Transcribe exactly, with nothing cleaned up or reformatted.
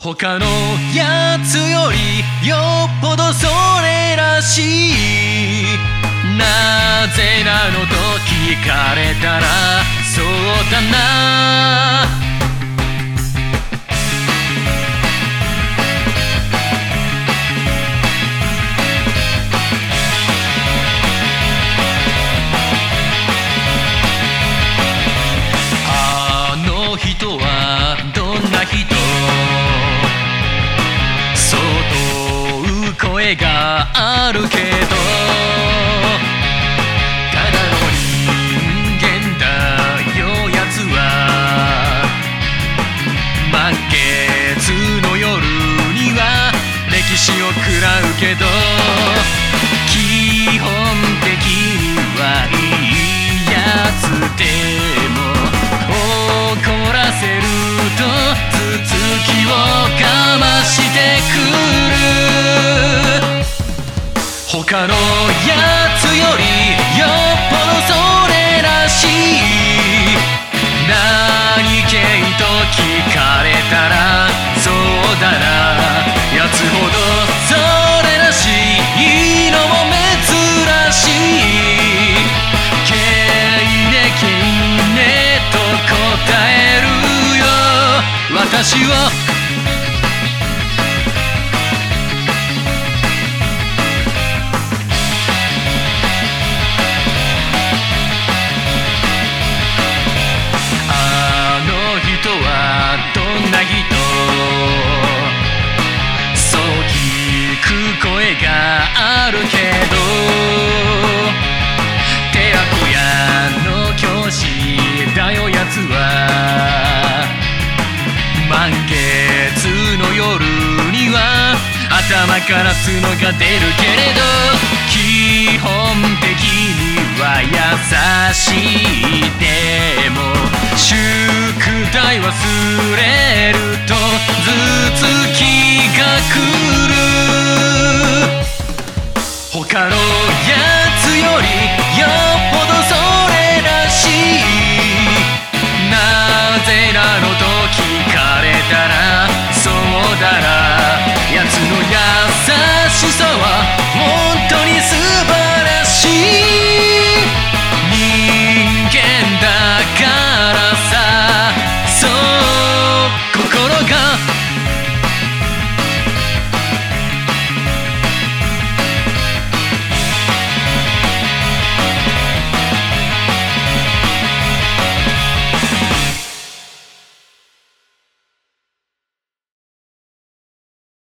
他のやつよりよっぽどそれらしい。なぜなのと聞かれたらそうだな。あの人はどんな人、声があるけどただの人間だよやつは。満月の夜には歴史を食らうけど基本的にはいいやつでも怒らせると頭突きをかましてくる。他のやつよりよっぽどそれらしい。何系と聞かれたらそうだな。やつほどそれらしいのも珍しい。けいねけいねと答えるよ私は。そう聞く声があるけど寺子屋の教師だよやつは。満月の夜には頭から角が出るけれど基本的には優しい。でも宿題忘れると頭突きが来る。他のやつよりよっぽどそれらしい。なぜなのと聞かれたらそうだな。やつの優しさはもう